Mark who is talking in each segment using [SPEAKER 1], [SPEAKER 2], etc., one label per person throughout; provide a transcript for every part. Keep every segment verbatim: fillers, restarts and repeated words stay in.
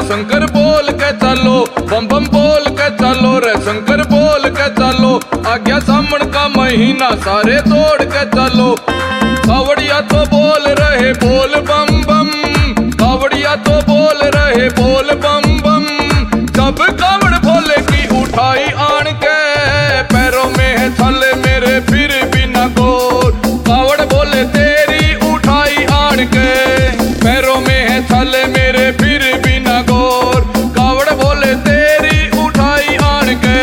[SPEAKER 1] शंकर बोल के चलो, बम बम बोल के चलो रे शंकर बोल के चलो। आ गया सावन का महीना सारे दौड़ के चलो। कावड़िया तो बोल रहे बोल बम बम, कावड़िया तो बोल रहे बोल बम बम। जब कावड़ भोले की उठाई आन के, पैरों में है छाले मेरे फिर भी न गोर। कावड़ बोले तेरी उठाई आन के, पैरों में है छाले मेरे फिर भी न गोर। कावड़ बोले तेरी उठाई आन के।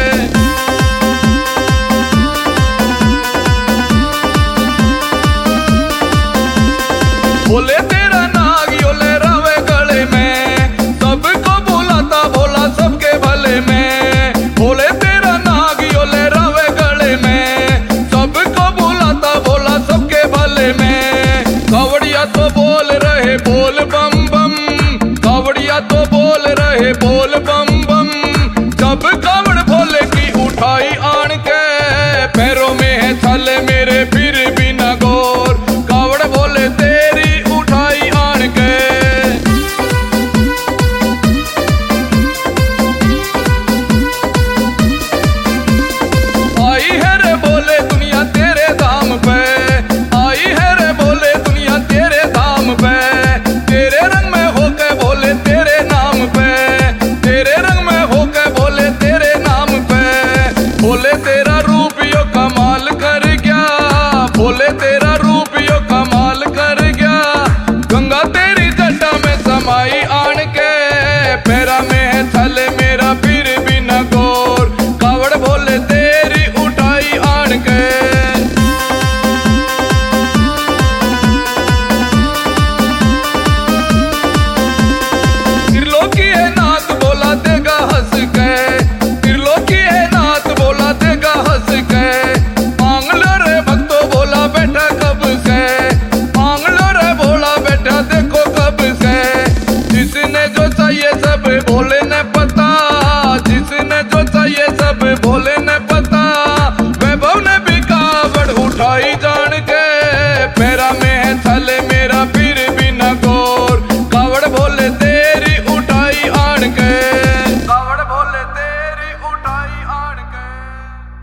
[SPEAKER 1] बोले तेरा नाग योले रावे गले में, सबको बुलाता भोला सबके भले में। बोले तेरा नाग योले रावे गले में, सबको बुलाता भोला सबके भले में। कावड़िया तो बोल रहे बोल बम बम, कावड़िया तो बोल रहे बोल बम बम। जब कावड़ भोले की उठाई आन के, पैरों में है छाले मेरे फिर भी न गोर। कावड़ बोले तेरी उठाई आन के। आई है रे बोले दुनिया तेरे धाम पे, आई है रे बोले दुनिया तेरे धाम पे। तेरे रंग में होके बोले तेरे नाम पे, तेरे रंग में होके बोले तेरे नाम पे। बोले तेरा रूप यो कमाल कर गया, बोले तेरा रूप यो कमाल कर गया। गंगा तेरी जटा में समाई आन के, पैरा में है छाले मेरा फिर भी न गोर। कावड़ बोले तेरी उठाई आन के। त्रिलोकी है नाथ बोला देगा हंस के, त्रिलोकी है नाथ बोला देगा हंस के। मांग लो रे भक्तो बोला बैठा कब से, मांग लो रे भोला बैठा देखो कब से। जिसने जो चाहिए सब भोले ने पता, जिसने जो चाहिए सब भोले ने पता। वैभव ने भी कावड़ उठाई जान के, पैरा में